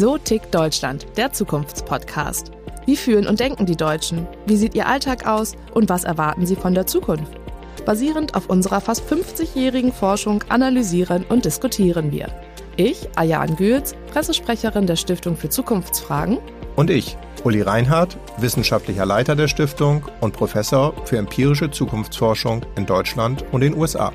So tickt Deutschland, der Zukunftspodcast. Wie fühlen und denken die Deutschen? Wie sieht ihr Alltag aus? Und was erwarten sie von der Zukunft? Basierend auf unserer fast 50-jährigen Forschung analysieren und diskutieren wir. Ich, Ayaan Gülz, Pressesprecherin der Stiftung für Zukunftsfragen. Und ich, Uli Reinhardt, wissenschaftlicher Leiter der Stiftung und Professor für empirische Zukunftsforschung in Deutschland und den USA.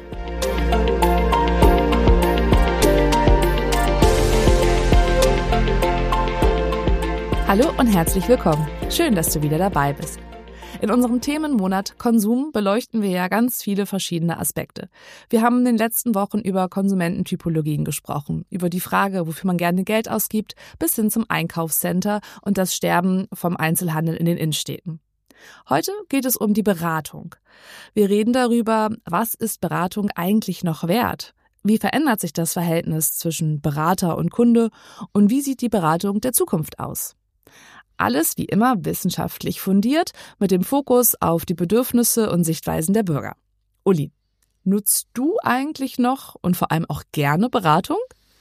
Hallo und herzlich willkommen. Schön, dass du wieder dabei bist. In unserem Themenmonat Konsum beleuchten wir ja ganz viele verschiedene Aspekte. Wir haben in den letzten Wochen über Konsumententypologien gesprochen, über die Frage, wofür man gerne Geld ausgibt, bis hin zum Einkaufscenter und das Sterben vom Einzelhandel in den Innenstädten. Heute geht es um die Beratung. Wir reden darüber, was ist Beratung eigentlich noch wert? Wie verändert sich das Verhältnis zwischen Berater und Kunde und wie sieht die Beratung der Zukunft aus? Alles wie immer wissenschaftlich fundiert, mit dem Fokus auf die Bedürfnisse und Sichtweisen der Bürger. Uli, nutzt du eigentlich noch und vor allem auch gerne Beratung?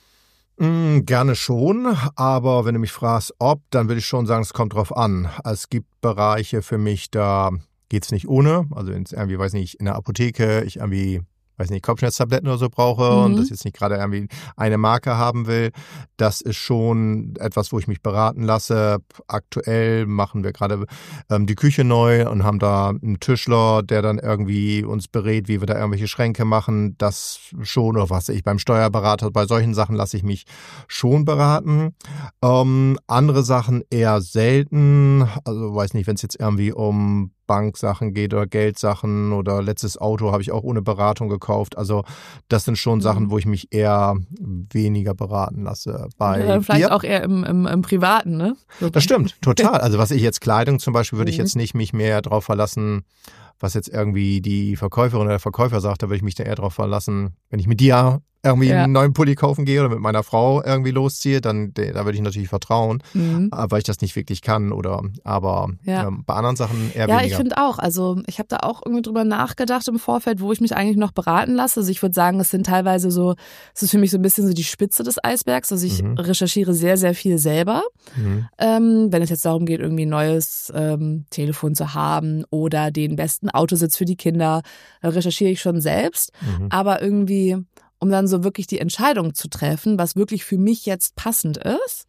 Gerne schon, aber wenn du mich fragst, ob, dann würde ich schon sagen, es kommt drauf an. Es gibt Bereiche für mich, da geht's nicht ohne. Also irgendwie, weiß nicht, in der Apotheke, ich irgendwie Kopfschmerztabletten oder so brauche und das jetzt nicht gerade irgendwie eine Marke haben will. Das ist schon etwas, wo ich mich beraten lasse. Aktuell machen wir gerade die Küche neu und haben da einen Tischler, der dann irgendwie uns berät, wie wir da irgendwelche Schränke machen. Das schon, oder was ich beim Steuerberater, bei solchen Sachen lasse ich mich schon beraten. Andere Sachen eher selten. Also weiß nicht, wenn es jetzt irgendwie um Banksachen geht oder Geldsachen oder letztes Auto habe ich auch ohne Beratung gekauft. Also das sind schon Sachen, wo ich mich eher weniger beraten lasse. Vielleicht auch eher im Privaten, ne? So. Das stimmt, total. Also was ich jetzt Kleidung zum Beispiel, würde ich jetzt nicht mich mehr darauf verlassen, was jetzt irgendwie die Verkäuferin oder der Verkäufer sagt, da würde ich mich da eher darauf verlassen, wenn ich mit dir irgendwie einen neuen Pulli kaufen gehe oder mit meiner Frau irgendwie losziehe, dann da würde ich natürlich vertrauen, weil ich das nicht wirklich kann aber bei anderen Sachen eher weniger. Ja, ich finde auch. Also ich habe da auch irgendwie drüber nachgedacht im Vorfeld, wo ich mich eigentlich noch beraten lasse. Also ich würde sagen, es sind teilweise so, es ist für mich so ein bisschen so die Spitze des Eisbergs. Also ich recherchiere sehr, sehr viel selber. Wenn es jetzt darum geht, irgendwie ein neues Telefon zu haben oder den besten Autositz für die Kinder, recherchiere ich schon selbst. Aber irgendwie, um dann so wirklich die Entscheidung zu treffen, was wirklich für mich jetzt passend ist,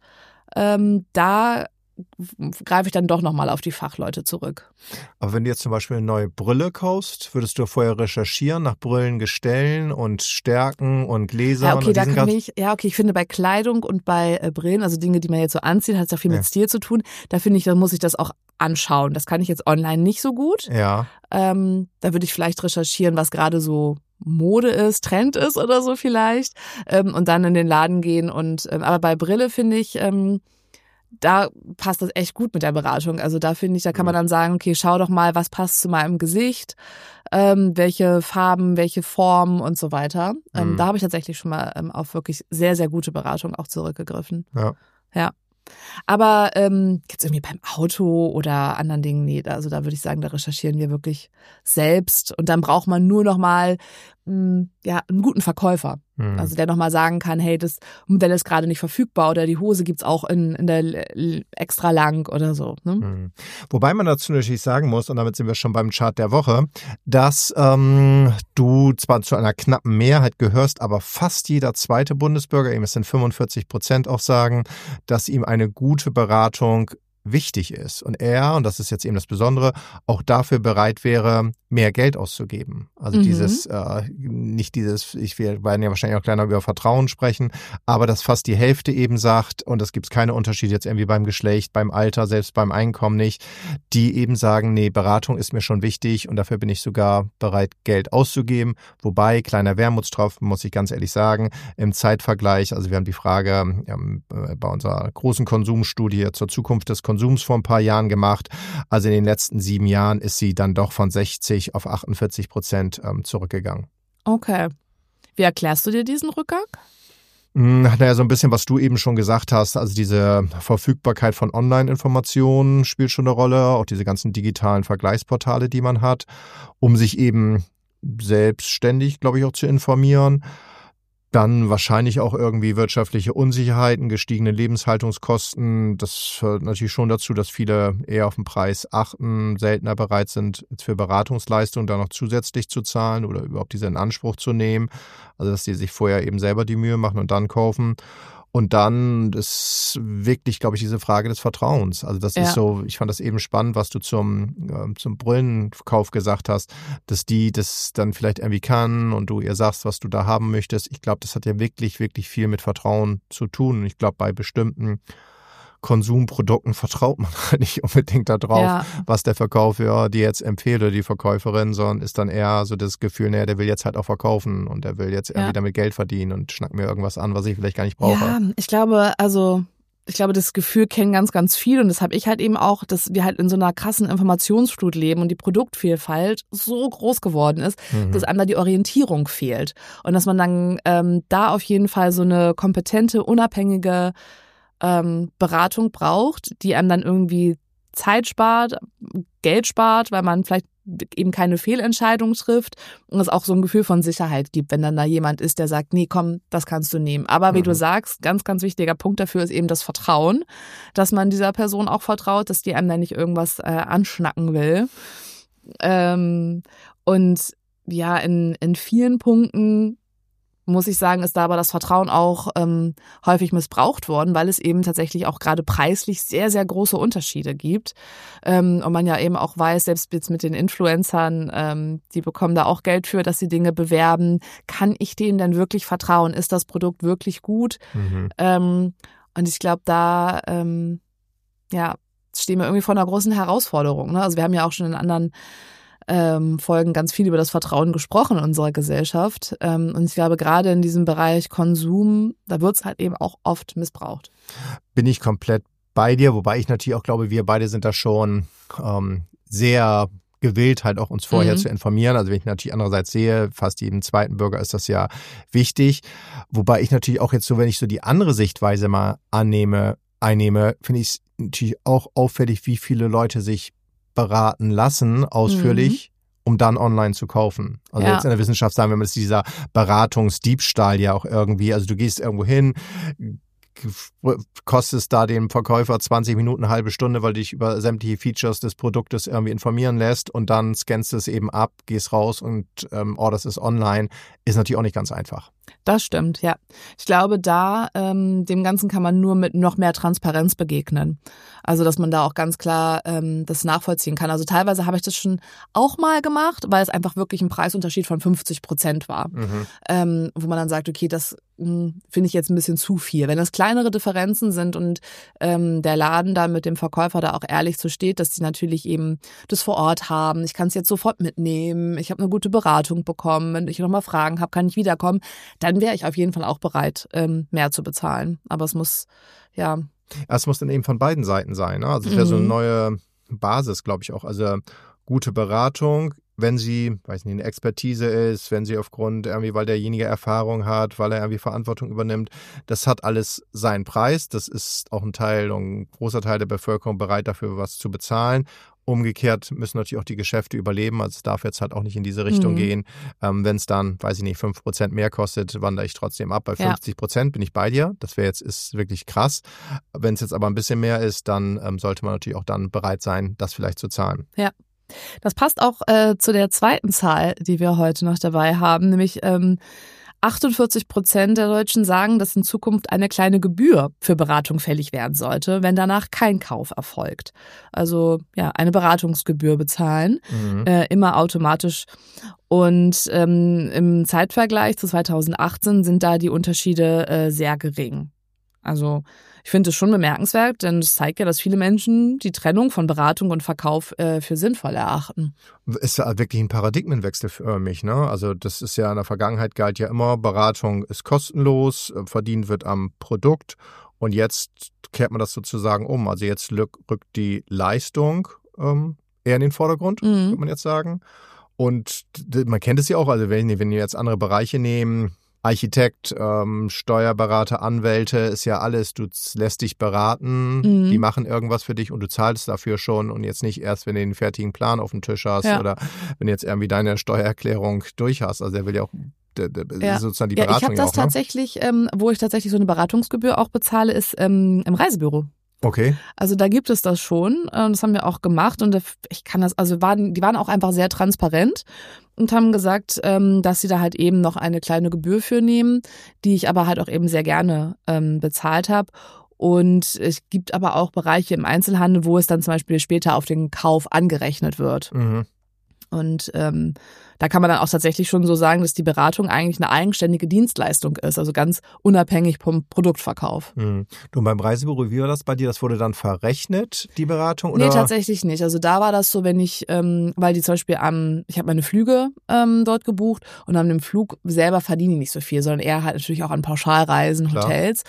da greife ich dann doch nochmal auf die Fachleute zurück. Aber wenn du jetzt zum Beispiel eine neue Brille kaufst, würdest du vorher recherchieren nach Brillengestellen und Stärken und Gläsern? Ich finde bei Kleidung und bei Brillen, also Dinge, die man jetzt so anzieht, hat es ja viel mit Stil zu tun. Da finde ich, da muss ich das auch anschauen. Das kann ich jetzt online nicht so gut. Ja. Da würde ich vielleicht recherchieren, was gerade so Mode ist, Trend ist oder so vielleicht, und dann in den Laden gehen aber bei Brille finde ich, da passt das echt gut mit der Beratung. Also da finde ich, da kann man dann sagen, okay, schau doch mal, was passt zu meinem Gesicht, welche Farben, welche Formen und so weiter. Da habe ich tatsächlich schon mal auf wirklich sehr, sehr gute Beratung auch zurückgegriffen. Ja. Aber jetzt irgendwie beim Auto oder anderen Dingen, nee, also da würde ich sagen, da recherchieren wir wirklich selbst und dann braucht man nur noch mal einen guten Verkäufer, also der noch mal sagen kann, hey, das Modell ist gerade nicht verfügbar oder die Hose gibt's auch in der extra lang oder so. Ne? Wobei man dazu natürlich sagen muss, und damit sind wir schon beim Chart der Woche, dass du zwar zu einer knappen Mehrheit gehörst, aber fast jeder zweite Bundesbürger, eben es sind 45%, auch sagen, dass ihm eine gute Beratung wichtig ist und er, und das ist jetzt eben das Besondere, auch dafür bereit wäre, mehr Geld auszugeben. Also wir werden ja wahrscheinlich auch gleich noch über Vertrauen sprechen, aber dass fast die Hälfte eben sagt, und es gibt keine Unterschiede jetzt irgendwie beim Geschlecht, beim Alter, selbst beim Einkommen nicht, die eben sagen, nee, Beratung ist mir schon wichtig und dafür bin ich sogar bereit, Geld auszugeben. Wobei, kleiner Wermutstropfen, muss ich ganz ehrlich sagen, im Zeitvergleich, also wir haben die Frage bei unserer großen Konsumstudie zur Zukunft des Konsums vor ein paar Jahren gemacht. Also in den letzten 7 Jahren ist sie dann doch von 60 auf 48% zurückgegangen. Okay. Wie erklärst du dir diesen Rückgang? Naja, so ein bisschen, was du eben schon gesagt hast, also diese Verfügbarkeit von Online-Informationen spielt schon eine Rolle, auch diese ganzen digitalen Vergleichsportale, die man hat, um sich eben selbstständig, glaube ich, auch zu informieren. Dann wahrscheinlich auch irgendwie wirtschaftliche Unsicherheiten, gestiegene Lebenshaltungskosten. Das führt natürlich schon dazu, dass viele eher auf den Preis achten, seltener bereit sind, jetzt für Beratungsleistungen da noch zusätzlich zu zahlen oder überhaupt diese in Anspruch zu nehmen. Also dass die sich vorher eben selber die Mühe machen und dann kaufen. Und dann ist wirklich, glaube ich, diese Frage des Vertrauens. Also das ist so, ich fand das eben spannend, was du zum Brillenkauf gesagt hast, dass die das dann vielleicht irgendwie kann und du ihr sagst, was du da haben möchtest. Ich glaube, das hat ja wirklich, wirklich viel mit Vertrauen zu tun. Und ich glaube, bei bestimmten Konsumprodukten vertraut man halt nicht unbedingt darauf, was der Verkäufer dir jetzt empfiehlt oder die Verkäuferin, sondern ist dann eher so das Gefühl, naja, der will jetzt halt auch verkaufen und der will jetzt irgendwie damit Geld verdienen und schnackt mir irgendwas an, was ich vielleicht gar nicht brauche. Ja, ich glaube, das Gefühl kennen ganz, ganz viel und das habe ich halt eben auch, dass wir halt in so einer krassen Informationsflut leben und die Produktvielfalt so groß geworden ist, dass einem da die Orientierung fehlt und dass man dann da auf jeden Fall so eine kompetente, unabhängige Beratung braucht, die einem dann irgendwie Zeit spart, Geld spart, weil man vielleicht eben keine Fehlentscheidung trifft und es auch so ein Gefühl von Sicherheit gibt, wenn dann da jemand ist, der sagt, nee, komm, das kannst du nehmen. Aber wie du sagst, ganz, ganz wichtiger Punkt dafür ist eben das Vertrauen, dass man dieser Person auch vertraut, dass die einem da nicht irgendwas anschnacken will. Und ja, in vielen Punkten muss ich sagen, ist da aber das Vertrauen auch häufig missbraucht worden, weil es eben tatsächlich auch gerade preislich sehr, sehr große Unterschiede gibt. Und man ja eben auch weiß, selbst jetzt mit den Influencern, die bekommen da auch Geld für, dass sie Dinge bewerben. Kann ich denen denn wirklich vertrauen? Ist das Produkt wirklich gut? Und ich glaube, da stehen wir irgendwie vor einer großen Herausforderung. Ne? Also wir haben ja auch schon in anderen Folgen ganz viel über das Vertrauen gesprochen in unserer Gesellschaft. Und ich glaube, gerade in diesem Bereich Konsum, da wird es halt eben auch oft missbraucht. Bin ich komplett bei dir, wobei ich natürlich auch glaube, wir beide sind da schon sehr gewillt, halt auch uns vorher zu informieren. Also wenn ich natürlich andererseits sehe, fast jedem zweiten Bürger ist das ja wichtig. Wobei ich natürlich auch jetzt so, wenn ich so die andere Sichtweise mal einnehme, finde ich es natürlich auch auffällig, wie viele Leute sich beraten lassen, ausführlich, um dann online zu kaufen. Also jetzt in der Wissenschaft sagen wir mal, das ist dieser Beratungsdiebstahl ja auch irgendwie. Also du gehst irgendwo hin, kostest da dem Verkäufer 20 Minuten, eine halbe Stunde, weil du dich über sämtliche Features des Produktes irgendwie informieren lässt und dann scannst du es eben ab, gehst raus und orderst es online. Ist natürlich auch nicht ganz einfach. Das stimmt, ja. Ich glaube, dem Ganzen kann man nur mit noch mehr Transparenz begegnen. Also, dass man da auch ganz klar das nachvollziehen kann. Also teilweise habe ich das schon auch mal gemacht, weil es einfach wirklich ein Preisunterschied von 50% war. Wo man dann sagt, okay, das finde ich jetzt ein bisschen zu viel. Wenn das kleinere Differenzen sind und der Laden da mit dem Verkäufer da auch ehrlich so steht, dass sie natürlich eben das vor Ort haben. Ich kann es jetzt sofort mitnehmen. Ich habe eine gute Beratung bekommen. Wenn ich nochmal Fragen habe, kann ich wiederkommen. Dann wäre ich auf jeden Fall auch bereit, mehr zu bezahlen. Aber es muss, Es muss dann eben von beiden Seiten sein. Ne? Also es wäre so eine neue Basis, glaube ich auch. Also gute Beratung, wenn sie, weiß nicht, eine Expertise ist, wenn sie aufgrund irgendwie, weil derjenige Erfahrung hat, weil er irgendwie Verantwortung übernimmt, das hat alles seinen Preis. Das ist auch ein großer Teil der Bevölkerung bereit dafür, was zu bezahlen. Umgekehrt müssen natürlich auch die Geschäfte überleben. Also es darf jetzt halt auch nicht in diese Richtung gehen. Wenn es dann, weiß ich nicht, 5% mehr kostet, wandere ich trotzdem ab. Bei 50% bin ich bei dir. Das ist wirklich krass. Wenn es jetzt aber ein bisschen mehr ist, dann sollte man natürlich auch dann bereit sein, das vielleicht zu zahlen. Ja. Das passt auch zu der zweiten Zahl, die wir heute noch dabei haben, nämlich 48% der Deutschen sagen, dass in Zukunft eine kleine Gebühr für Beratung fällig werden sollte, wenn danach kein Kauf erfolgt. Also eine Beratungsgebühr bezahlen, immer automatisch. Und im Zeitvergleich zu 2018 sind da die Unterschiede sehr gering. Also ich finde es schon bemerkenswert, denn es zeigt ja, dass viele Menschen die Trennung von Beratung und Verkauf für sinnvoll erachten. Ist ja wirklich ein Paradigmenwechsel für mich, ne? Also das ist ja in der Vergangenheit galt ja immer, Beratung ist kostenlos, verdient wird am Produkt und jetzt kehrt man das sozusagen um. Also jetzt rückt die Leistung eher in den Vordergrund, würde man jetzt sagen. Und man kennt es ja auch, also wenn wir jetzt andere Bereiche nehmen, Architekt, Steuerberater, Anwälte, ist ja alles, du lässt dich beraten, die machen irgendwas für dich und du zahlst dafür schon und jetzt nicht erst, wenn du den fertigen Plan auf dem Tisch hast oder wenn du jetzt irgendwie deine Steuererklärung durch hast. Also der will ja auch sozusagen die Ja, Beratung ich habe das auch, ne? tatsächlich, wo ich tatsächlich so eine Beratungsgebühr auch bezahle, ist im Reisebüro. Okay. Also da gibt es das schon. Das haben wir auch gemacht und ich kann das, also die waren auch einfach sehr transparent und haben gesagt, dass sie da halt eben noch eine kleine Gebühr für nehmen, die ich aber halt auch eben sehr gerne bezahlt habe. Und es gibt aber auch Bereiche im Einzelhandel, wo es dann zum Beispiel später auf den Kauf angerechnet wird. Mhm. Und da kann man dann auch tatsächlich schon so sagen, dass die Beratung eigentlich eine eigenständige Dienstleistung ist, also ganz unabhängig vom Produktverkauf. Mhm. Du, beim Reisebüro, wie war das bei dir? Das wurde dann verrechnet, die Beratung? Oder? Nee, tatsächlich nicht. Also da war das so, wenn ich, weil die zum Beispiel ich habe meine Flüge dort gebucht und an dem Flug selber verdiene ich nicht so viel, sondern eher halt natürlich auch an Pauschalreisen, Klar. Hotels.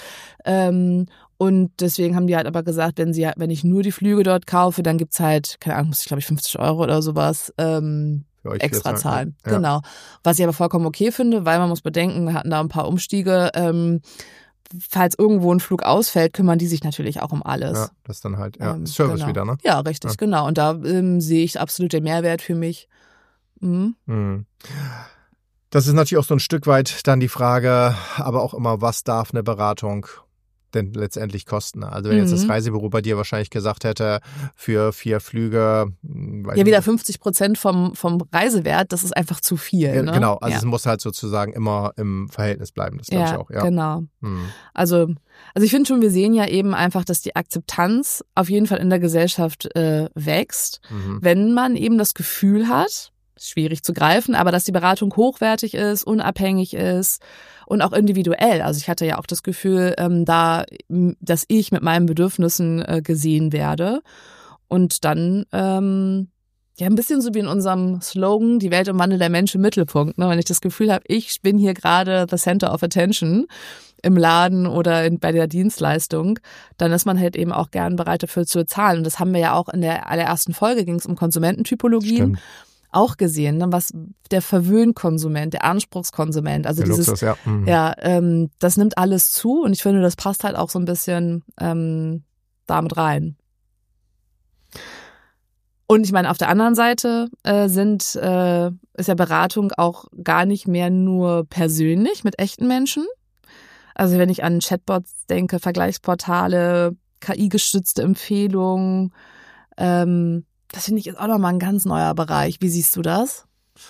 Und deswegen haben die halt aber gesagt, wenn ich nur die Flüge dort kaufe, dann gibt's halt, keine Ahnung, muss ich glaube ich 50 € oder sowas Für euch extra jetzt, zahlen. ja. Genau. Was ich aber vollkommen okay finde, weil man muss bedenken, wir hatten da ein paar Umstiege. Falls irgendwo ein Flug ausfällt, kümmern die sich natürlich auch um alles. Ja, das ist dann halt Service genau. wieder, ne? Ja, richtig, genau. Und da sehe ich absolut den Mehrwert für mich. Mhm. Mhm. Das ist natürlich auch so ein Stück weit dann die Frage, aber auch immer, was darf eine Beratung denn letztendlich kosten? Also wenn jetzt das Reisebüro bei dir wahrscheinlich gesagt hätte, für 4 Flüge... Ja, wieder 50% vom Reisewert, das ist einfach zu viel. Ne? Genau, also ja. es muss halt sozusagen immer im Verhältnis bleiben, das glaube ich auch. Ja, genau. Also ich finde schon, wir sehen ja eben einfach, dass die Akzeptanz auf jeden Fall in der Gesellschaft wächst, wenn man eben das Gefühl hat, schwierig zu greifen, aber dass die Beratung hochwertig ist, unabhängig ist und auch individuell. Also ich hatte ja auch das Gefühl, dass ich mit meinen Bedürfnissen gesehen werde und dann ja ein bisschen so wie in unserem Slogan, die Welt im Wandel, der Mensch im Mittelpunkt. Ne? Wenn ich das Gefühl habe, ich bin hier gerade the center of attention im Laden oder bei der Dienstleistung, dann ist man halt eben auch gern bereit dafür zu bezahlen. Und das haben wir ja auch in der allerersten Folge, ging es um Konsumententypologien. Stimmt. Auch gesehen, ne, was der Verwöhnkonsument, der Anspruchskonsument, also der dieses, Luxus, ja. Das nimmt alles zu und ich finde, das passt halt auch so ein bisschen damit rein. Und ich meine, auf der anderen Seite ist ja Beratung auch gar nicht mehr nur persönlich mit echten Menschen. Also wenn ich an Chatbots denke, Vergleichsportale, KI-gestützte Empfehlungen, das finde ich ist auch nochmal ein ganz neuer Bereich. Wie siehst du das?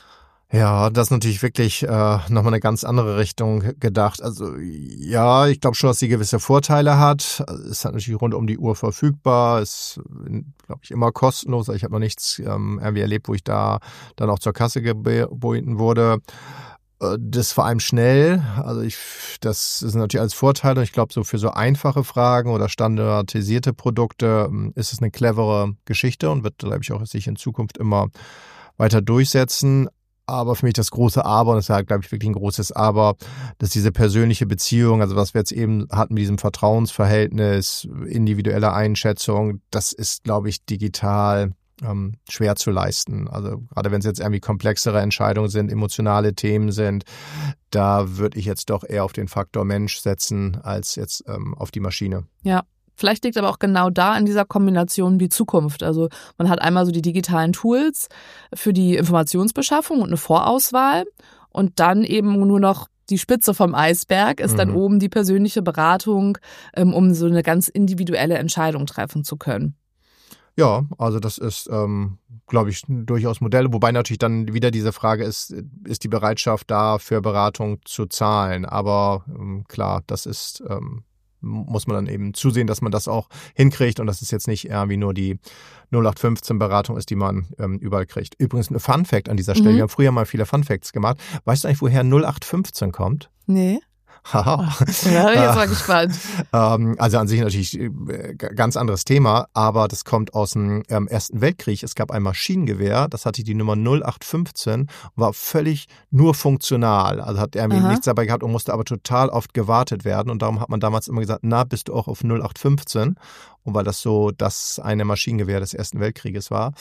Ja, das ist natürlich wirklich nochmal eine ganz andere Richtung gedacht. Also ja, ich glaube schon, dass sie gewisse Vorteile hat. Es hat natürlich rund um die Uhr verfügbar, ist, glaube ich, immer kostenlos. Ich habe noch nichts irgendwie erlebt, wo ich da dann auch zur Kasse gebeten wurde. Das ist vor allem schnell, also das ist natürlich als Vorteil und ich glaube, so für so einfache Fragen oder standardisierte Produkte ist es eine clevere Geschichte und wird, glaube ich, auch sich in Zukunft immer weiter durchsetzen. Aber für mich das große Aber, und das ist halt, glaube ich, wirklich ein großes Aber, dass diese persönliche Beziehung, also was wir jetzt eben hatten mit diesem Vertrauensverhältnis, individuelle Einschätzung, das ist, glaube ich, digital schwer zu leisten. Also gerade wenn es jetzt irgendwie komplexere Entscheidungen sind, emotionale Themen sind, da würde ich jetzt doch eher auf den Faktor Mensch setzen, als jetzt auf die Maschine. Ja. Vielleicht liegt aber auch genau da in dieser Kombination die Zukunft. Also man hat einmal so die digitalen Tools für die Informationsbeschaffung und eine Vorauswahl und dann eben nur noch die Spitze vom Eisberg ist dann oben die persönliche Beratung, um so eine ganz individuelle Entscheidung treffen zu können. Ja, also das ist, glaube ich, durchaus Modelle, wobei natürlich dann wieder diese Frage ist die Bereitschaft da, für Beratung zu zahlen? Aber klar, das ist, muss man dann eben zusehen, dass man das auch hinkriegt und dass es jetzt nicht irgendwie nur die 0815-Beratung ist, die man überall kriegt. Übrigens ein Fun-Fact an dieser Stelle, wir haben früher mal viele Fun-Facts gemacht. Weißt du eigentlich, woher 0815 kommt? Nee. Haha. Da bin ich jetzt mal gespannt. Also an sich natürlich ganz anderes Thema, aber das kommt aus dem Ersten Weltkrieg. Es gab ein Maschinengewehr, das hatte die Nummer 0815 und war völlig nur funktional. Also hat irgendwie nichts dabei gehabt und musste aber total oft gewartet werden. Und darum hat man damals immer gesagt, na, bist du auch auf 0815? Und weil das so das eine Maschinengewehr des Ersten Weltkrieges war.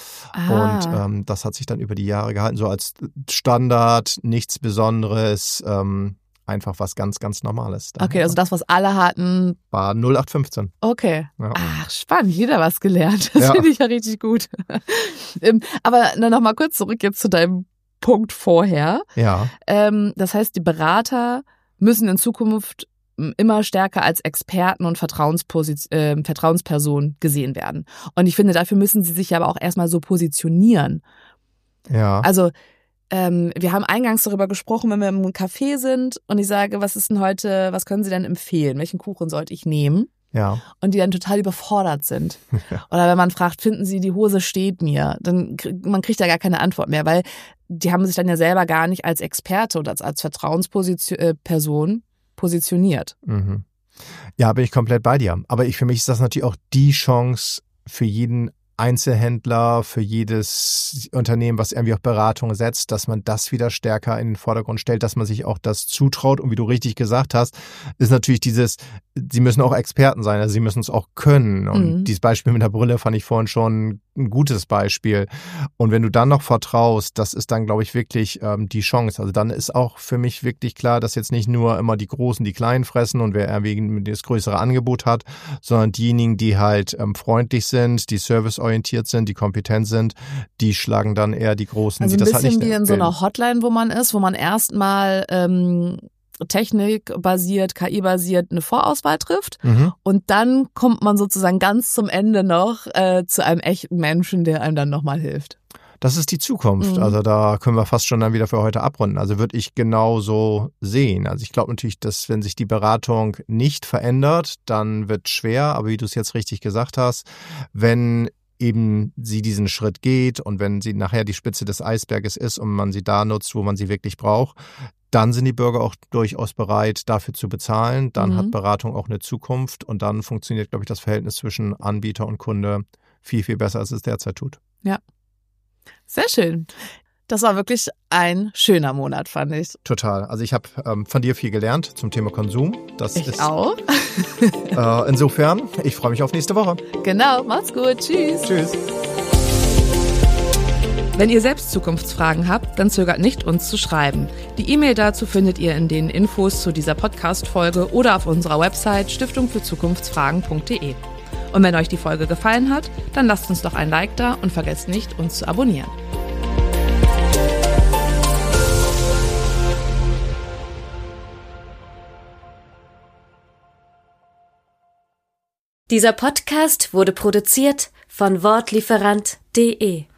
Und das hat sich dann über die Jahre gehalten, so als Standard, nichts Besonderes, einfach was ganz, ganz Normales. Okay, also das, was alle hatten, war 0815. Okay. Ja. Ach, spannend. Jeder was gelernt. Das finde ich ja richtig gut. Aber noch mal kurz zurück jetzt zu deinem Punkt vorher. Ja. Das heißt, die Berater müssen in Zukunft immer stärker als Experten und Vertrauenspersonen gesehen werden. Und ich finde, dafür müssen sie sich aber auch erstmal so positionieren. Ja. Also wir haben eingangs darüber gesprochen, wenn wir im Café sind und ich sage, was können Sie denn empfehlen? Welchen Kuchen sollte ich nehmen? Ja. Und die dann total überfordert sind. Ja. Oder wenn man fragt, finden Sie, die Hose steht mir? Man kriegt da gar keine Antwort mehr, weil die haben sich dann ja selber gar nicht als Experte oder als Vertrauensperson positioniert. Mhm. Ja, bin ich komplett bei dir. Aber für mich ist das natürlich auch die Chance für jeden Einzelhändler, für jedes Unternehmen, was irgendwie auch Beratung setzt, dass man das wieder stärker in den Vordergrund stellt, dass man sich auch das zutraut. Und wie du richtig gesagt hast, ist natürlich sie müssen auch Experten sein, also sie müssen es auch können. Und dieses Beispiel mit der Brille fand ich vorhin schon ein gutes Beispiel. Und wenn du dann noch vertraust, das ist dann, glaube ich, wirklich die Chance. Also dann ist auch für mich wirklich klar, dass jetzt nicht nur immer die Großen die Kleinen fressen und wer irgendwie das größere Angebot hat, sondern diejenigen, die halt freundlich sind, die serviceorientiert sind, die kompetent sind, die schlagen dann eher die Großen, also die das halt nicht. Also ein bisschen wie in so einer Hotline, wo man ist, wo man erstmal technikbasiert, KI-basiert eine Vorauswahl trifft und dann kommt man sozusagen ganz zum Ende noch zu einem echten Menschen, der einem dann nochmal hilft. Das ist die Zukunft. Also da können wir fast schon dann wieder für heute abrunden. Also würde ich genauso sehen. Also ich glaube natürlich, dass wenn sich die Beratung nicht verändert, dann wird es schwer. Aber wie du es jetzt richtig gesagt hast, wenn eben sie diesen Schritt geht und wenn sie nachher die Spitze des Eisberges ist und man sie da nutzt, wo man sie wirklich braucht, dann sind die Bürger auch durchaus bereit, dafür zu bezahlen. Dann hat Beratung auch eine Zukunft und dann funktioniert, glaube ich, das Verhältnis zwischen Anbieter und Kunde viel, viel besser, als es derzeit tut. Ja, sehr schön. Das war wirklich ein schöner Monat, fand ich. Total. Also ich habe von dir viel gelernt zum Thema Konsum. Ich auch. Insofern, ich freue mich auf nächste Woche. Genau, mach's gut. Tschüss. Tschüss. Wenn ihr selbst Zukunftsfragen habt, dann zögert nicht, uns zu schreiben. Die E-Mail dazu findet ihr in den Infos zu dieser Podcast-Folge oder auf unserer Website stiftungfürzukunftsfragen.de. Und wenn euch die Folge gefallen hat, dann lasst uns doch ein Like da und vergesst nicht, uns zu abonnieren. Dieser Podcast wurde produziert von Wortlieferant.de